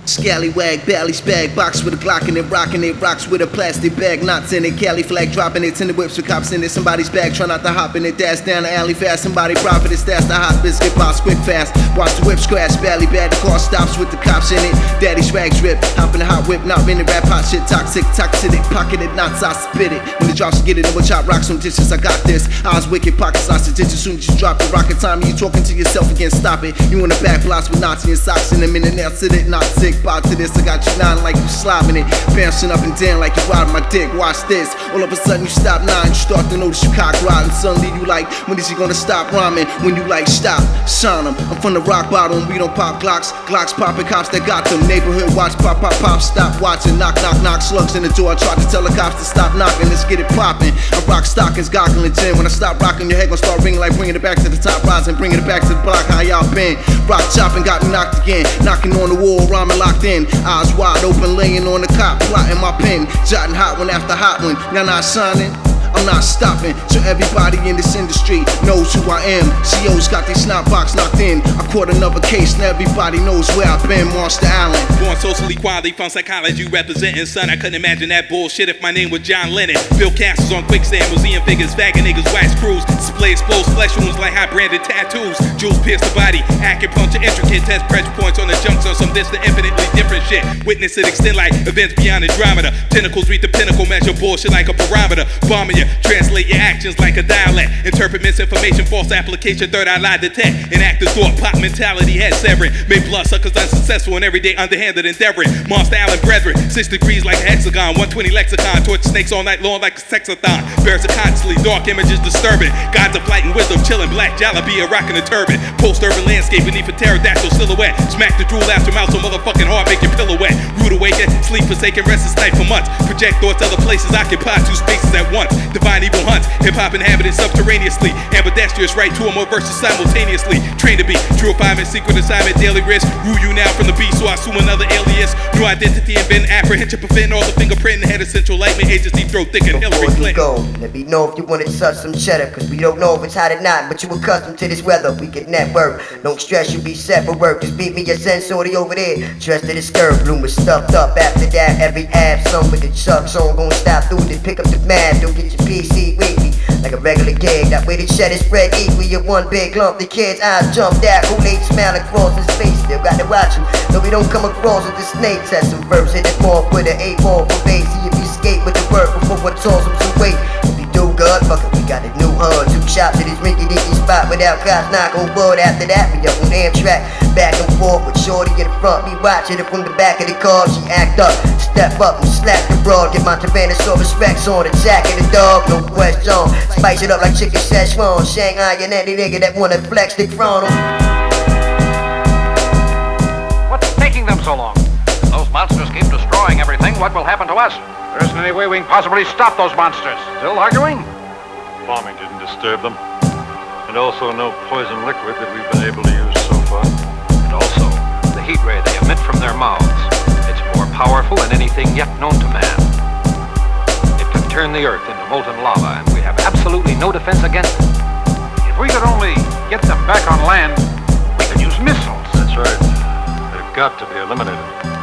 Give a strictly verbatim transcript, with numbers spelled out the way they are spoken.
Scallywag, bally spag, box with a Glock in it, rocking it, rocks with a plastic bag, knots in it, Cali flag dropping it, tinted whips with cops in it, somebody's bag, try not to hop in it, dash down the alley fast, somebody profit it, stash the hot biscuit box quick fast, watch the whip scratch, bally bad, the car stops with the cops in it, daddy's rag drip, hop in the hot whip, not in it, rap hot shit, toxic, toxic, pocket it, knots, I spit it, when the drops get it, over chop rocks on dishes, I got this, eyes wicked, pockets lost the ditches, soon as you drop the rocket time, you talking to yourself again, stop it, you in the back blocks with Nazi and socks in them, in the nail, sit it, not sick, box to this, I got you nodding like you slobbing it, bouncing up and down like you riding my dick. Watch this. All of a sudden you stop nine, you start to notice you cock riding. Suddenly you like, when is he gonna stop rhyming? When you like, stop, shine him. I'm from the rock bottom, we don't pop Glocks. Glocks popping cops that got them. Neighborhood watch, pop, pop, pop, stop watching. Knock, knock, knock, slugs in the door. I tried to tell the cops to stop knocking. Let's get it popping. I rock stockings, goggling gin. When I stop rocking, your head gonna start ringing like bringing it back to the top, rising, bringing it back to the block. How y'all been? Rock chopping, got me knocked again. Knocking on the wall, rhyming locked in. Eyes wide open, laying on the cop, plotting my pen, jotting hot one after hot one. Y'all not shining? I'm not stopping, so everybody in this industry knows who I am. C O's got their snot box locked in. I caught another case, now everybody knows where I've been. Monster Allen. Born socially quality from psychology representing, son. I couldn't imagine that bullshit if my name was John Lennon. Bill Castles on quicksand, museum figures, faggot niggas, wax crews. Display exposed flesh wounds like high branded tattoos. Jewels pierce the body, acupuncture intricate, test pressure points on the junks on some distant, infinitely different shit. Witness it extend like events beyond Andromeda. Tentacles reach the pinnacle, measure bullshit like a barometer. Bombing you, translate your actions like a dialect. Interpret misinformation, false application, third eye lie detect. Enact the thought, pop mentality, head severing. Make bloodsuckers unsuccessful in everyday underhanded endeavoring. Monster Allen brethren, six degrees like a hexagon, one twenty lexicon, torch snakes all night long like a sexathon. Bears are constantly dark images disturbing. Gods of light and wisdom chilling, black jalabia rocking a turban. Post-urban landscape beneath a pterodactyl silhouette. Smack the drool after mouth so motherfucking hard make your pillow wet. Rude awaken, sleep forsaken, restless night for months. Project thoughts other places, occupy two spaces at once. Divine evil hunts, hip-hop inhabited subterraneously. Ambidextrous, write two or more verses simultaneously. Trained to be true refinement, secret assignment, daily risk. Rule you now from the beast, so I assume another alias. New identity and been apprehension, prevent all the fingerprint and head of central lightning agency, throw thick and Hillary Clinton. Go, let me know if you wanna touch some cheddar, cause we don't know if it's hot or not, but you accustomed to this weather, we can network. Don't stress, you be set for work, just beat me your sensority over there. Dressed to the skirt, bloom was stuffed up. After that, every ab song with the chucks on, gon' stop through it, pick up the math, don't get your P C with me. Like a regular gig, that way the cheddar spread equally in one big lump. The kid's eyes jumped out, Kool-Aid smile across his face. Still got to watch him, though we don't come across with the snake. Test some verbs, hit it more with an eight ball for base. See if he skate with the word before what toss him some weight. If he do good, fuck it, we got a new hood. Two shots to this rinky dinky spot without cops knock on wood. After that, we up on Amtrak, back and forth with shorty in the front. Me watching it from the back of the car. She act up, step up and slap the broad. Get my Tyrannosaurus Rex on, attacking the dog, no question. Spice it up like chicken Szechuan. Shanghai and any nigga that wanna flex the frontal. What's taking them so long? Those monsters keep destroying everything. What will happen to us? There isn't any way we can possibly stop those monsters. Still arguing? Bombing didn't disturb them. And also no poison liquid that we've been able to use so far. And also, the heat ray they emit from their mouths. It's more powerful than anything yet known to man. It can turn the earth into molten lava, and we have absolutely no defense against it. If we could only get them back on land, we could use missiles. That's right. They've got to be eliminated.